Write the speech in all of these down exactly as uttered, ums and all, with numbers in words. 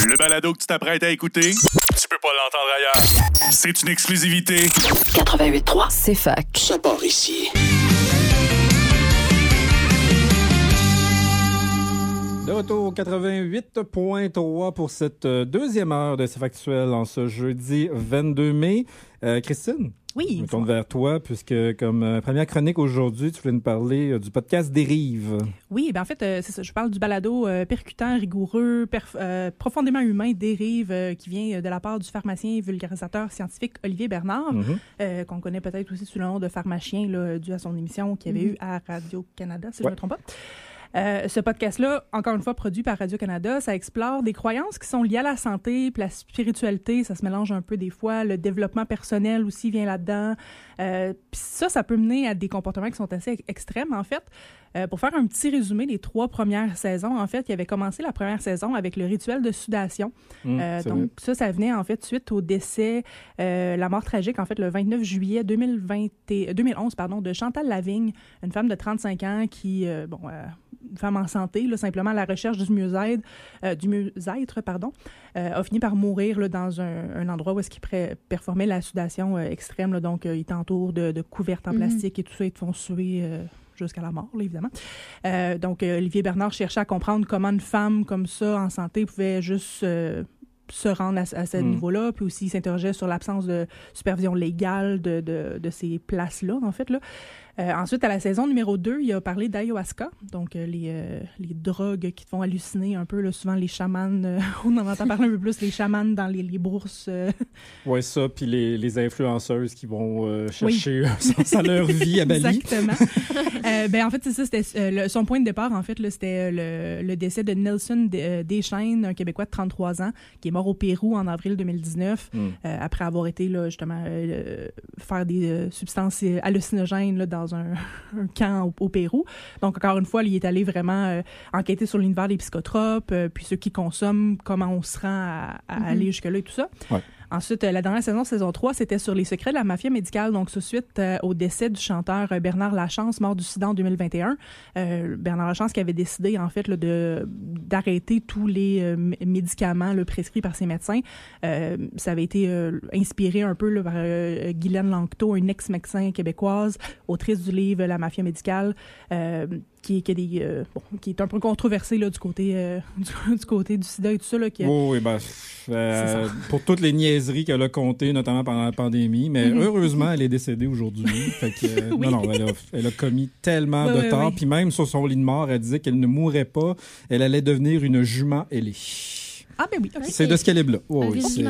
Le balado que tu t'apprêtes à écouter, tu peux pas l'entendre ailleurs. C'est une exclusivité. quatre-vingt-huit point trois, c'est fac. Ça part ici. De retour au quatre-vingt-huit point trois pour cette deuxième heure de C'est factuel en ce jeudi vingt-deux mai. Euh, Christine? Oui. Je me tourne vers toi, puisque comme euh, première chronique aujourd'hui, tu voulais nous parler euh, du podcast Dérive. Oui, ben en fait, euh, c'est ça. Je parle du balado euh, percutant, rigoureux, perf- euh, profondément humain, Dérive, euh, qui vient de la part du pharmacien et vulgarisateur scientifique Olivier Bernard, mm-hmm. euh, qu'on connaît peut-être aussi sous le nom de Pharmachien, là, dû à son émission qu'il y avait mm-hmm. eu à Radio-Canada, si ouais. je ne me trompe pas. Euh, ce podcast-là, encore une fois, produit par Radio-Canada, ça explore des croyances qui sont liées à la santé, puis la spiritualité, ça se mélange un peu des fois. Le développement personnel aussi vient là-dedans. Euh, puis ça, ça peut mener à des comportements qui sont assez extrêmes, en fait. Euh, pour faire un petit résumé des trois premières saisons, en fait, il avait commencé la première saison avec le rituel de sudation. Mmh, euh, donc, vrai. ça, ça venait, en fait, suite au décès, euh, la mort tragique, en fait, le vingt-neuf juillet deux mille vingt, deux mille onze, pardon, de Chantal Lavigne, une femme de trente-cinq ans qui, euh, bon... Euh, une femme en santé, là, simplement à la recherche du mieux-être, euh, du mieux-être pardon, euh, a fini par mourir là, dans un, un endroit où est-ce qu'il pré- performait la sudation euh, extrême. Là, donc, euh, il t'entoure de, de couvertes en mm-hmm. plastique et tout ça, ils te font suer euh, jusqu'à la mort, là, évidemment. Euh, donc, euh, Olivier Bernard cherchait à comprendre comment une femme comme ça, en santé, pouvait juste... Euh, se rendre à, à ce mmh. niveau-là, puis aussi il s'interrogeait sur l'absence de supervision légale de, de, de ces places-là, en fait. Là. Euh, ensuite, à la saison numéro deux, il a parlé d'ayahuasca, donc euh, les, euh, les drogues qui te font halluciner un peu, là, souvent les chamans, euh, on en entend parler un peu plus, les chamans dans les, les bourses. Euh... Oui, ça, puis les, les influenceuses qui vont euh, chercher oui. ça leur vie à Bali. Exactement. euh, ben, en fait, c'est ça, c'était euh, le, son point de départ, en fait, là, c'était le, le décès de Nelson Deschênes, un Québécois de trente-trois ans, qui est mort au Pérou en avril deux mille dix-neuf, mm. euh, après avoir été, là, justement, euh, faire des euh, substances hallucinogènes là, dans un, un camp au, au Pérou. Donc, encore une fois, il est allé vraiment euh, enquêter sur l'univers des psychotropes, euh, puis ceux qui consomment, comment on se rend à, à mm-hmm. aller jusque-là et tout ça. Ouais. Ensuite, la dernière saison, saison trois, c'était sur les secrets de la mafia médicale, donc suite euh, au décès du chanteur Bernard Lachance, mort du sida en deux mille vingt et un. Euh, Bernard Lachance qui avait décidé, en fait, là, de, d'arrêter tous les euh, médicaments là, prescrits par ses médecins. Euh, ça avait été euh, inspiré un peu là, par euh, Guylaine Lanctot, une ex-médecin québécoise, autrice du livre La mafia médicale, euh, Qui, qui, est des, euh, bon, qui est un peu controversé là, du, côté, euh, du, du côté du sida et tout ça. Là, qui, oh, oui, ben, euh, pour toutes les niaiseries qu'elle a comptées, notamment pendant la pandémie, mais mm-hmm. heureusement, elle est décédée aujourd'hui. Fait que, euh, oui. Non, non, elle a, elle a commis tellement oui, de oui, tort. Puis oui. Même sur son lit de mort, elle disait qu'elle ne mourrait pas. Elle allait devenir une jument ailée. Ah, ben oui. Okay. C'est de ce calibre-là. Oh, oui, c'est...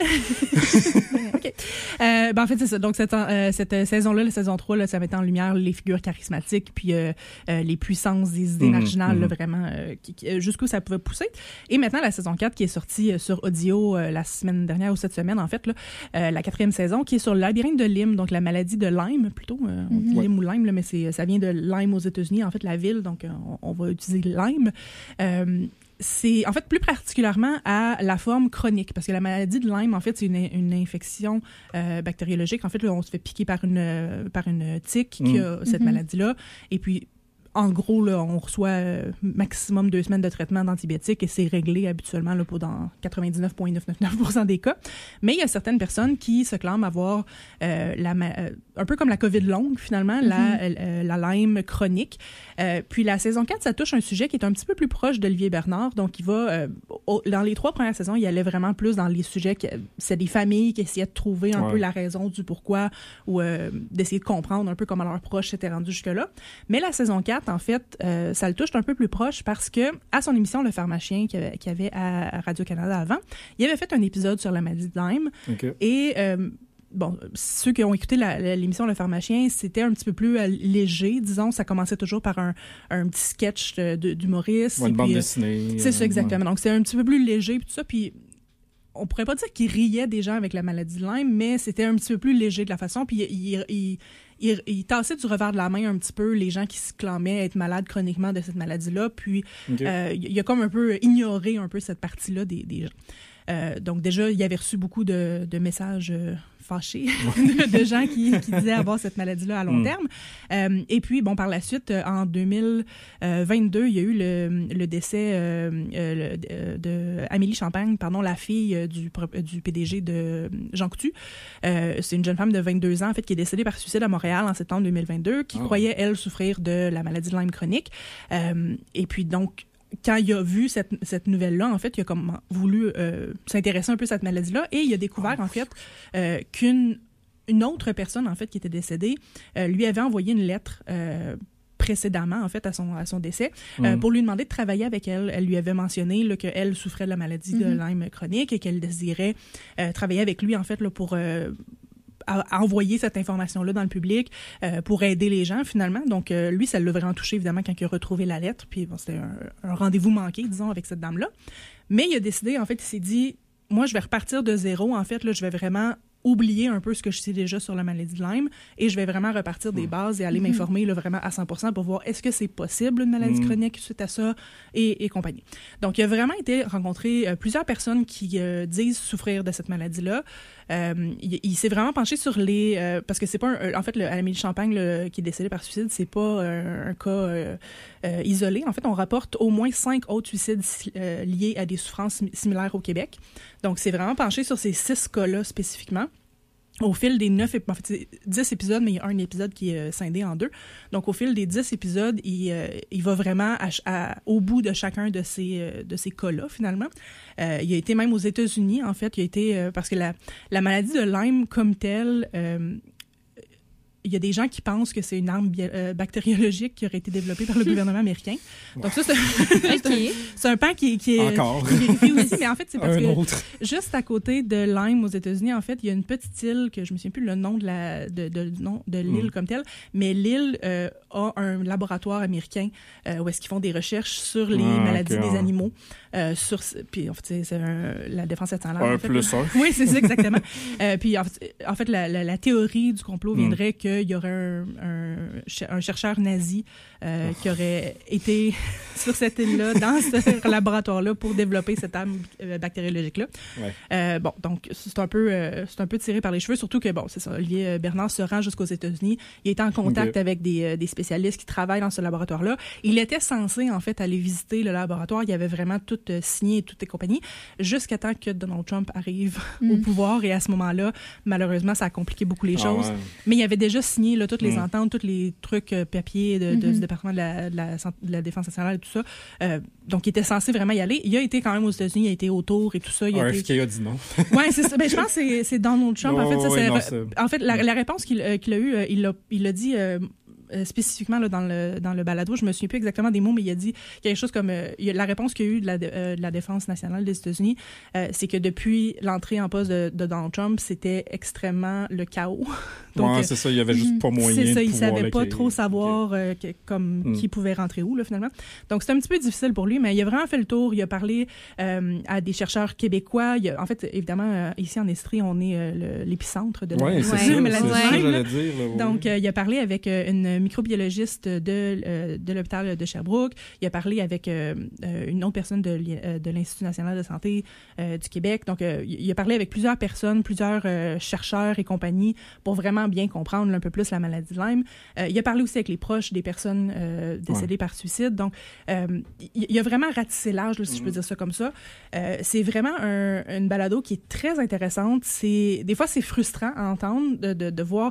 OK. Euh, ben en fait, c'est ça. Donc, cette, euh, cette saison-là, la saison trois, là, ça mettait en lumière les figures charismatiques puis euh, euh, les puissances des idées mmh, marginales, mmh. là, vraiment, euh, qui, qui, jusqu'où ça pouvait pousser. Et maintenant, la saison quatre qui est sortie euh, sur audio euh, la semaine dernière ou cette semaine, en fait, là, euh, la quatrième saison, qui est sur le labyrinthe de Lyme, donc la maladie de Lyme, plutôt. Euh, on dit mmh. Lyme ou Lyme, là, mais c'est, ça vient de Lyme aux États-Unis, en fait, la ville. Donc, euh, on, on va utiliser Lyme. Euh, C'est en fait plus particulièrement à la forme chronique, parce que la maladie de Lyme, en fait, c'est une, une infection euh, bactériologique. En fait, là, on se fait piquer par une, par une tique qui a mmh. cette mm-hmm. maladie-là. Et puis, en gros, là, on reçoit euh, maximum deux semaines de traitement d'antibiotiques et c'est réglé habituellement là, pour dans quatre-vingt-dix-neuf virgule neuf cent quatre-vingt-dix-neuf pour cent des cas. Mais il y a certaines personnes qui se clament avoir euh, la, euh, un peu comme la COVID longue, finalement, mm-hmm. la, euh, la Lyme chronique. Euh, puis la saison quatre, ça touche un sujet qui est un petit peu plus proche d'Olivier Bernard. Donc, il va, euh, au, dans les trois premières saisons, il allait vraiment plus dans les sujets, qui, c'est des familles qui essayaient de trouver un ouais. peu la raison du pourquoi ou euh, d'essayer de comprendre un peu comment leurs proches s'étaient rendus jusque-là. Mais la saison quatre, en fait, euh, ça le touche un peu plus proche parce que, à son émission Le Pharmachien qu'il y avait à Radio-Canada avant, il avait fait un épisode sur la maladie de Lyme. Okay. Et, euh, bon, ceux qui ont écouté la, la, l'émission Le Pharmachien, c'était un petit peu plus euh, léger, disons. Ça commençait toujours par un, un petit sketch de, de, d'humoriste. Ouais, une bande dessinée. C'est euh, ça, exactement. Ouais. Donc, c'est un petit peu plus léger, puis tout ça, puis... On pourrait pas dire qu'il riait des gens avec la maladie de Lyme, mais c'était un petit peu plus léger de la façon. Puis il, il, il, il tassait du revers de la main un petit peu les gens qui se clamaient être malades chroniquement de cette maladie-là. Puis okay. euh, il a comme un peu ignoré un peu cette partie-là des, des gens. Euh, donc déjà, il avait reçu beaucoup de, de messages euh, fâché de, de gens qui, qui disaient avoir cette maladie-là à long mm. terme. Euh, et puis, bon, par la suite, en deux mille vingt-deux, il y a eu le, le décès euh, euh, de, de Amélie Champagne, pardon, la fille du, du P D G de Jean Coutu. Euh, c'est une jeune femme de vingt-deux ans, en fait, qui est décédée par suicide à Montréal en septembre deux mille vingt-deux, qui oh. croyait, elle, souffrir de la maladie de Lyme chronique. Euh, et puis, donc, quand il a vu cette, cette nouvelle-là, en fait, il a comme voulu euh, s'intéresser un peu à cette maladie-là et il a découvert, en fait, euh, qu'une une autre personne, en fait, qui était décédée, euh, lui avait envoyé une lettre euh, précédemment, en fait, à son, à son décès, mmh. euh, pour lui demander de travailler avec elle. Elle lui avait mentionné là, qu'elle souffrait de la maladie mmh. de Lyme chronique et qu'elle désirait euh, travailler avec lui, en fait, là, pour... Euh, à, à envoyer cette information-là dans le public euh, pour aider les gens, finalement. Donc, euh, lui, ça l'a vraiment touché, évidemment, quand il a retrouvé la lettre. Puis, bon, c'était un, un rendez-vous manqué, disons, avec cette dame-là. Mais il a décidé, en fait, il s'est dit, moi, je vais repartir de zéro. En fait, là, je vais vraiment oublier un peu ce que je sais déjà sur la maladie de Lyme et je vais vraiment repartir des bases et aller mm-hmm. m'informer là, vraiment à cent pour cent pour voir est-ce que c'est possible une maladie mm. chronique suite à ça et, et compagnie. Donc, il a vraiment été rencontré euh, plusieurs personnes qui euh, disent souffrir de cette maladie-là. Euh, il, il s'est vraiment penché sur les... Euh, parce que c'est pas... Un, en fait, le, Amélie Champagne le, qui est décédée par suicide, c'est pas un, un cas euh, euh, isolé. En fait, on rapporte au moins cinq autres suicides euh, liés à des souffrances similaires au Québec. Donc, c'est vraiment penché sur ces six cas-là spécifiquement. Au fil des neuf, en fait, c'est dix épisodes, mais il y a un épisode qui est scindé en deux. Donc, au fil des dix épisodes, il, euh, il va vraiment à, à, au bout de chacun de ces, euh, de ces cas-là, finalement. Euh, il a été même aux États-Unis, en fait. Il a été, euh, parce que la, la maladie de Lyme comme telle, euh, il y a des gens qui pensent que c'est une arme bi- euh, bactériologique qui aurait été développée par le gouvernement américain. Donc ça, c'est, okay. c'est un pan qui, qui est Encore. Qui vérifie aussi, mais en fait, c'est parce un que autre. Juste à côté de Lyme aux États-Unis, en fait, il y a une petite île que je me souviens plus le nom de la de, de, nom de l'île mm. comme telle, mais l'île euh, a un laboratoire américain euh, où est-ce qu'ils font des recherches sur les ah, maladies okay, des ouais. animaux. Euh, sur, puis en fait, c'est, c'est un, la défense nationale. Un en fait, plus un. Oui, c'est ça, exactement. euh, puis en fait, en fait la, la, la théorie du complot viendrait mm. qu'il y aurait un, un, un chercheur nazi euh, oh. qui aurait été sur cette île-là, dans ce laboratoire-là, pour développer cette arme euh, bactériologique-là. Ouais. Euh, bon, donc, c'est un peu euh, c'est un peu tiré par les cheveux, surtout que, bon, c'est ça, Olivier Bernard se rend jusqu'aux États-Unis. Il est en contact okay. avec des, euh, des spécialistes qui travaillent dans ce laboratoire-là. Il était censé, en fait, aller visiter le laboratoire. Il avait vraiment tout euh, signé, toutes les compagnies, jusqu'à temps que Donald Trump arrive mm. au pouvoir. Et à ce moment-là, malheureusement, ça a compliqué beaucoup les choses. Ah ouais. Mais il avait déjà signé là, toutes les mm. ententes, tous les trucs euh, papiers de, de, mm-hmm. du département de la, de, la, de la Défense nationale et tout ça. Euh, donc, il était censé vraiment y aller. Il a été quand même aux États-unis, il a été autour et tout ça. Il a un été... F K A dit non. Oui, c'est ça. Ben, je pense que c'est, c'est Donald Trump. Oh, en fait, ça, ouais, c'est, non, c'est... En fait la, la réponse qu'il, euh, qu'il a eue, euh, il l'a il a dit... Euh, Euh, spécifiquement là, dans, le, dans le balado, je me souviens plus exactement des mots, mais il a dit quelque chose comme euh, il a, la réponse qu'il y a eu de la, euh, de la Défense nationale des États-Unis, euh, c'est que depuis l'entrée en poste de, de Donald Trump, c'était extrêmement le chaos. Donc, ouais, c'est ça, il y avait juste pas moyen c'est ça, de il pouvoir savait pas trop savoir okay. euh, que, comme mm. qui pouvait rentrer où là, finalement. Donc c'est un petit peu difficile pour lui, mais il a vraiment fait le tour. Il a parlé euh, à des chercheurs québécois. Il a, en fait, évidemment, euh, ici en Estrie, on est euh, le, l'épicentre de la ouais, maladie. C'est ça, maladie c'est ça, j'allais dire. Là, oui. Donc euh, il a parlé avec euh, une microbiologiste de, euh, de l'hôpital de Sherbrooke. Il a parlé avec euh, une autre personne de, de l'Institut national de santé euh, du Québec. Donc, euh, il a parlé avec plusieurs personnes, plusieurs euh, chercheurs et compagnie pour vraiment bien comprendre un peu plus la maladie de Lyme. Euh, il a parlé aussi avec les proches des personnes euh, décédées ouais. par suicide. Donc, euh, il, il a vraiment ratissé large, là, si mm-hmm. je peux dire ça comme ça. Euh, c'est vraiment un, une balado qui est très intéressante. C'est, des fois, c'est frustrant à entendre de, de, de voir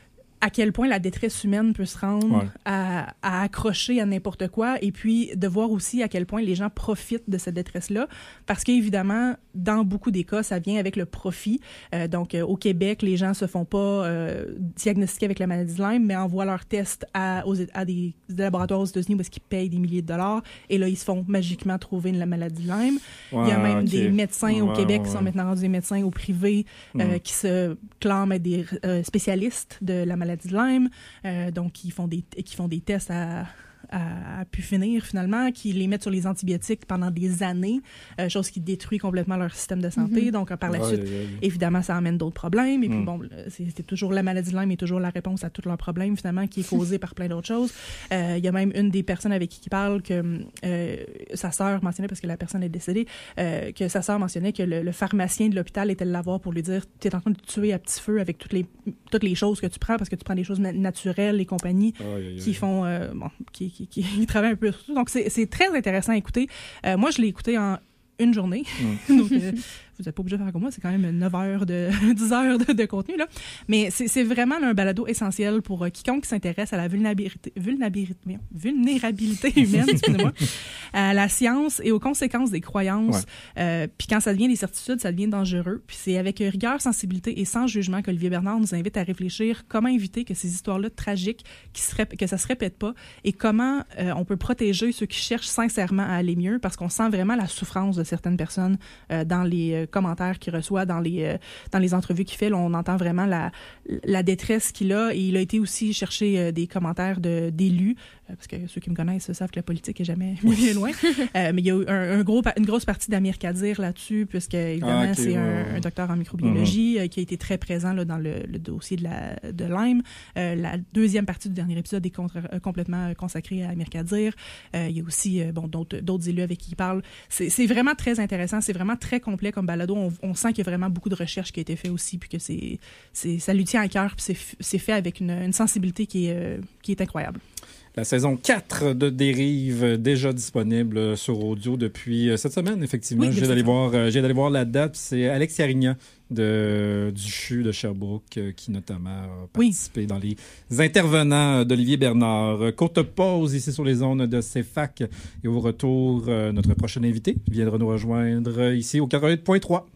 à quel point la détresse humaine peut se rendre ouais. à, à accrocher à n'importe quoi, et puis de voir aussi à quel point les gens profitent de cette détresse-là, parce qu'évidemment, dans beaucoup des cas, ça vient avec le profit. Euh, donc, euh, au Québec, les gens se font pas euh, diagnostiquer avec la maladie de Lyme, mais envoient leurs tests à, aux, à des, des laboratoires aux États-Unis où est-ce qu'ils payent des milliers de dollars, et là, ils se font magiquement trouver la maladie de Lyme. Ouais, il y a même okay. des médecins ouais, au Québec ouais, qui sont ouais. maintenant rendus des médecins au privé euh, mm. qui se clament être des euh, spécialistes de la maladie de Lyme, euh, donc qui font des qui font des tests à à, à pu finir finalement, qui les mettent sur les antibiotiques pendant des années, euh, chose qui détruit complètement leur système de santé. Mm-hmm. Donc, par la ouais, suite, ouais, ouais. évidemment, ça amène d'autres problèmes. Et puis, mm. bon, c'est, c'est toujours la maladie de Lyme est toujours la réponse à tous leurs problèmes, finalement, qui est causée par plein d'autres choses. Il euh, y a même une des personnes avec qui il parle que euh, sa sœur mentionnait, parce que la personne est décédée, euh, que sa sœur mentionnait que le, le pharmacien de l'hôpital était là voir pour lui dire « T'es en train de tuer à petit feu avec toutes les, toutes les choses que tu prends, parce que tu prends des choses na- naturelles et compagnie oh, yeah, yeah, qui font... Euh, bon, qui, qui, qui, qui travaillent un peu sur tout. » Donc, c'est, c'est très intéressant à écouter. Euh, moi, je l'ai écouté en une journée. Mm. Donc, euh, vous n'êtes pas obligé de faire comme moi, c'est quand même neuf heures, de dix heures de, de contenu, là. Mais c'est, c'est vraiment là, un balado essentiel pour euh, quiconque s'intéresse à la vulnérabilité, vulnérabilité, vulnérabilité humaine, excusez-moi, à la science et aux conséquences des croyances. Ouais. Euh, puis quand ça devient des certitudes, ça devient dangereux. Puis c'est avec rigueur, sensibilité et sans jugement qu'Olivier Bernard nous invite à réfléchir comment éviter que ces histoires-là tragiques, qui se rép- que ça se répète pas, et comment euh, on peut protéger ceux qui cherchent sincèrement à aller mieux, parce qu'on sent vraiment la souffrance de certaines personnes euh, dans les euh, commentaires qu'il reçoit, dans les euh, dans les entrevues qu'il fait. Là, on entend vraiment la la détresse qu'il a, et il a été aussi chercher euh, des commentaires de d'élus, euh, parce que ceux qui me connaissent savent que la politique est jamais bien loin. euh, mais il y a eu un, un gros une grosse partie d'Amir Kadir là-dessus, puisque évidemment ah, okay, c'est ouais, un, ouais. un docteur en microbiologie mm-hmm. euh, qui a été très présent là dans le, le dossier de la de Lyme. Euh, la deuxième partie du dernier épisode est contre, euh, complètement consacrée à Amir Kadir. Euh, il y a aussi euh, bon d'autres d'autres élus avec qui il parle. C'est, c'est vraiment très intéressant, c'est vraiment très complet comme balado. On, on sent qu'il y a vraiment beaucoup de recherches qui a été fait aussi, puis que c'est, c'est ça lui tient à cœur, puis c'est, c'est fait avec une, une sensibilité qui est, euh, qui est incroyable. La saison quatre de Dérive, déjà disponible sur audio depuis cette semaine, effectivement. Oui, j'ai d'aller voir, euh, j'ai d'aller voir la date. C'est Alex Yarignan de, du C H U de Sherbrooke euh, qui notamment a participé oui. dans les intervenants d'Olivier Bernard. Courte pause ici sur les ondes de C F A C. Et au retour, euh, notre prochain invité viendra nous rejoindre ici au quatre-vingt-huit point trois.